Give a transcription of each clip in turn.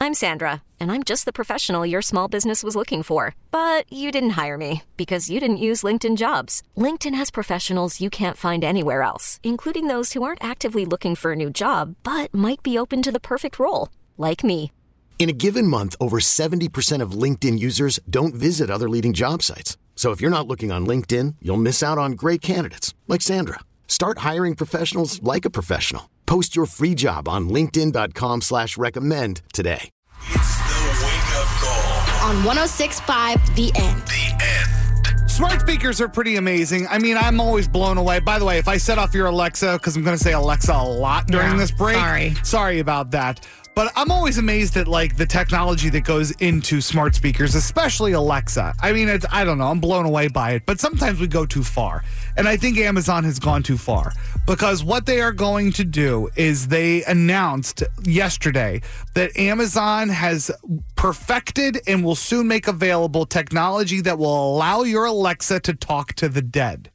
I'm Sandra, and I'm just the professional your small business was looking for. But you didn't hire me because you didn't use LinkedIn Jobs. LinkedIn has professionals you can't find anywhere else, including those who aren't actively looking for a new job, but might be open to the perfect role, like me. In a given month, over 70% of LinkedIn users don't visit other leading job sites. So if you're not looking on LinkedIn, you'll miss out on great candidates like Sandra. Start hiring professionals like a professional. Post your free job on linkedin.com/recommend today. It's the wake-up call. On 106.5 The End. The End. Smart speakers are pretty amazing. I mean, I'm always blown away. By the way, if I set off your Alexa, because I'm going to say Alexa a lot during this break. Sorry about that. But I'm always amazed at, like, the technology that goes into smart speakers, especially Alexa. I mean, I don't know. I'm blown away by it. But sometimes we go too far. And I think Amazon has gone too far. Because what they are going to do is they announced yesterday that Amazon has perfected and will soon make available technology that will allow your Alexa to talk to the dead.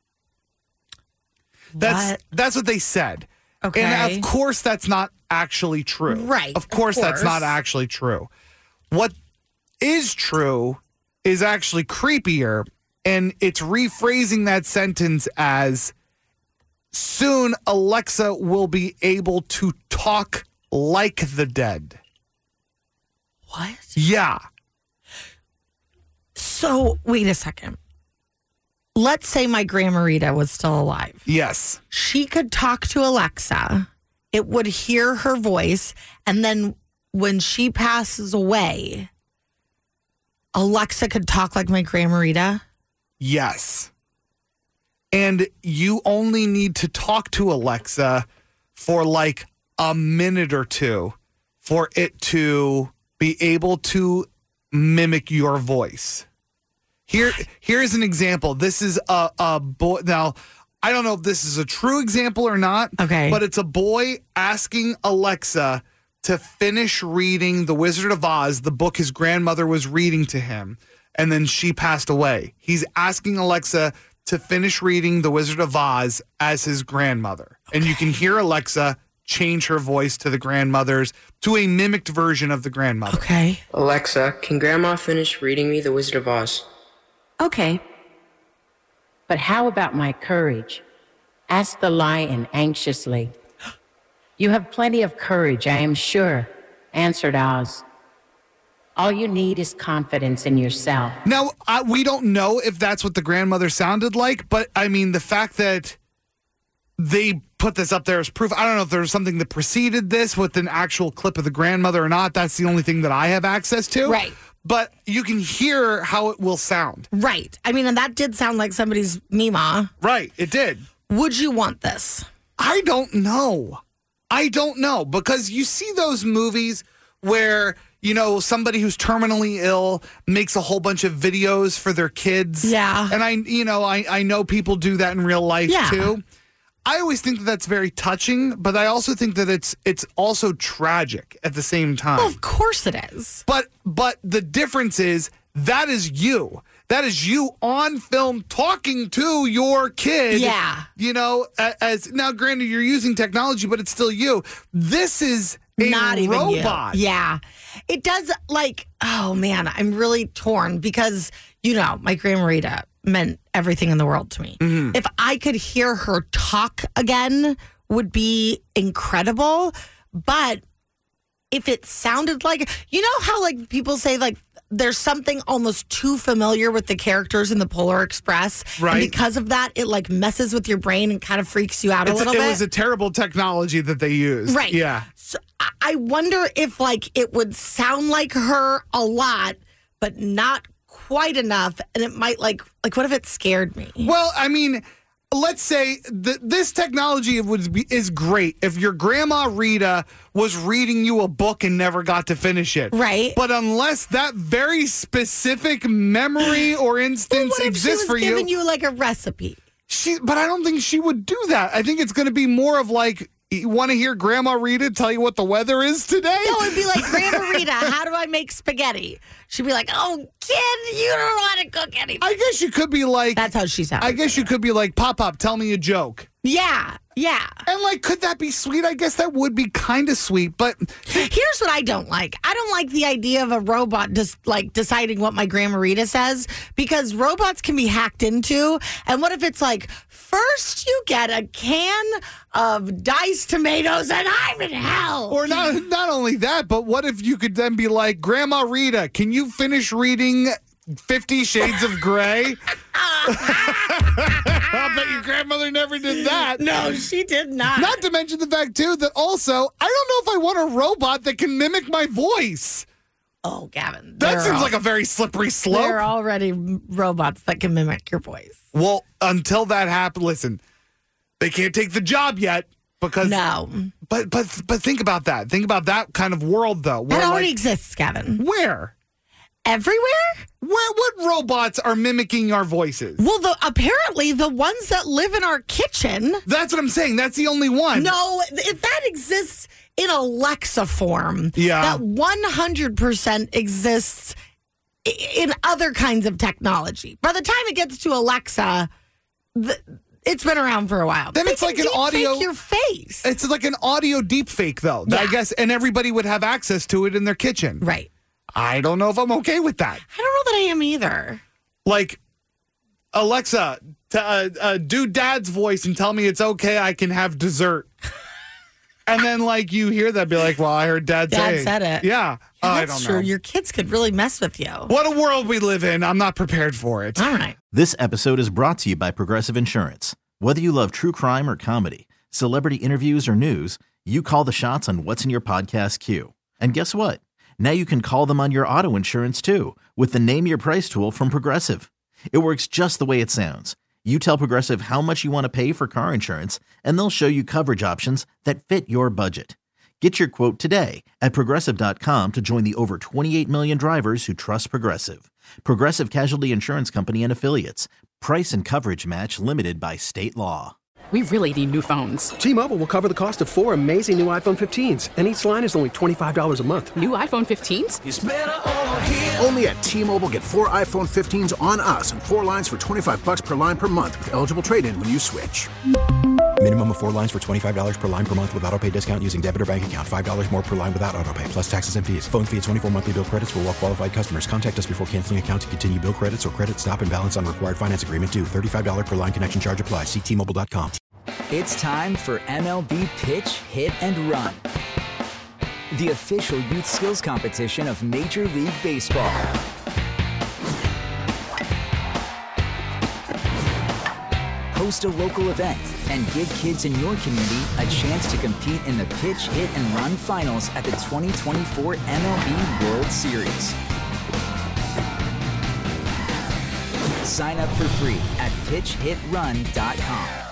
That's what they said. Okay. And of course, that's not actually true. Right. Of course, that's not actually true. What is true is actually creepier, and it's rephrasing that sentence as soon Alexa will be able to talk like the dead. What? Yeah. So, wait a second. Let's say my Grandma Rita was still alive. Yes. She could talk to Alexa. It would hear her voice. And then when she passes away, Alexa could talk like my Grandma Rita? Yes. And you only need to talk to Alexa for like a minute or two for it to be able to mimic your voice. Here's an example. This is a boy. Now, I don't know if this is a true example or not. Okay. But it's a boy asking Alexa to finish reading The Wizard of Oz, the book his grandmother was reading to him, and then she passed away. He's asking Alexa to finish reading The Wizard of Oz as his grandmother. Okay. And you can hear Alexa change her voice to the grandmother's, to a mimicked version of the grandmother. Okay. Alexa, can Grandma finish reading me The Wizard of Oz? Okay. But how about my courage? Asked the lion anxiously. You have plenty of courage, I am sure, answered Oz. All you need is confidence in yourself. Now, we don't know if that's what the grandmother sounded like, but I mean, the fact that they put this up there as proof, I don't know if there was something that preceded this with an actual clip of the grandmother or not. That's the only thing that I have access to. Right. But you can hear how it will sound. Right. I mean, and that did sound like somebody's Mima. Right, it did. Would you want this? I don't know. Because you see those movies where, you know, somebody who's terminally ill makes a whole bunch of videos for their kids. Yeah. And I know people do that in real life too. I always think that that's very touching, but I also think that it's also tragic at the same time. Well, of course it is. But the difference is that is you. That is you on film talking to your kid. Yeah. You know, as now, granted, you're using technology, but it's still you. This is not even robot. You. Yeah. It does, like, oh man, I'm really torn because, you know, my Grandma Rita meant everything in the world to me. Mm-hmm. If I could hear her talk again, would be incredible. But if it sounded like, you know how like people say like there's something almost too familiar with the characters in the Polar Express. Right. And because of that, it like messes with your brain and kind of freaks you out a little bit. It was a terrible technology that they used. Right. Yeah. So I wonder if like it would sound like her a lot, but not quite enough. And it might like what if it scared me? Well, I mean, let's say this technology is great if your Grandma Rita was reading you a book and never got to finish it. Right. But unless that very specific memory or instance exists for you. What if she was giving you like a recipe? But I don't think she would do that. I think it's going to be more of like, you want to hear Grandma Rita tell you what the weather is today? No, it'd be like, Grandma Rita, how do I make spaghetti? She'd be like, oh, kid, you don't know how to cook anything. I guess you could be like... That's how she sounds. I guess you could be like, Pop, tell me a joke. Yeah. Yeah. And like, could that be sweet? I guess that would be kind of sweet, but here's what I don't like. I don't like the idea of a robot just like deciding what my Grandma Rita says, because robots can be hacked into. And what if it's like, first you get a can of diced tomatoes and I'm in hell? Or not only that, but what if you could then be like, Grandma Rita, can you finish reading 50 Shades of Grey? I'll bet your grandmother never did that. No, she did not. Not to mention the fact, too, that also, I don't know if I want a robot that can mimic my voice. Oh, Gavin. That seems like a very slippery slope. There are already robots that can mimic your voice. Well, until that happens, listen, they can't take the job yet because... No. But think about that. Think about that kind of world, though. That already exists, Gavin. Where? Everywhere? What robots are mimicking our voices? Well, apparently the ones that live in our kitchen. That's what I'm saying. That's the only one. No, if that exists in Alexa form, yeah, that 100% exists in other kinds of technology. By the time it gets to Alexa, it's been around for a while. Then it's like an audio. Your face. It's like an audio deep fake, though. Yeah. I guess, and everybody would have access to it in their kitchen. Right. I don't know if I'm okay with that. I don't know that I am either. Like, Alexa, do Dad's voice and tell me it's okay, I can have dessert. And then, like, you hear that, be like, well, I heard Dad say it. Dad said it. Yeah. I don't know. Your kids could really mess with you. What a world we live in. I'm not prepared for it. All right. This episode is brought to you by Progressive Insurance. Whether you love true crime or comedy, celebrity interviews or news, you call the shots on what's in your podcast queue. And guess what? Now you can call them on your auto insurance, too, with the Name Your Price tool from Progressive. It works just the way it sounds. You tell Progressive how much you want to pay for car insurance, and they'll show you coverage options that fit your budget. Get your quote today at Progressive.com to join the over 28 million drivers who trust Progressive. Progressive Casualty Insurance Company and Affiliates. Price and coverage match limited by state law. We really need new phones. T-Mobile will cover the cost of 4 amazing new iPhone 15s, and each line is only $25 a month. New iPhone 15s? It's better over here. Only at T-Mobile, get 4 iPhone 15s on us and 4 lines for $25 per line per month with eligible trade-in when you switch. Minimum of 4 lines for $25 per line per month with autopay discount using debit or bank account. $5 more per line without autopay, plus taxes and fees. Phone fee at 24 monthly bill credits for well-qualified customers. Contact us before canceling account to continue bill credits or credit stop and balance on required finance agreement due. $35 per line connection charge applies. See T-Mobile.com. It's time for MLB Pitch, Hit, and Run, the official youth skills competition of Major League Baseball. Host a local event and give kids in your community a chance to compete in the Pitch, Hit, and Run finals at the 2024 MLB World Series. Sign up for free at pitchhitrun.com.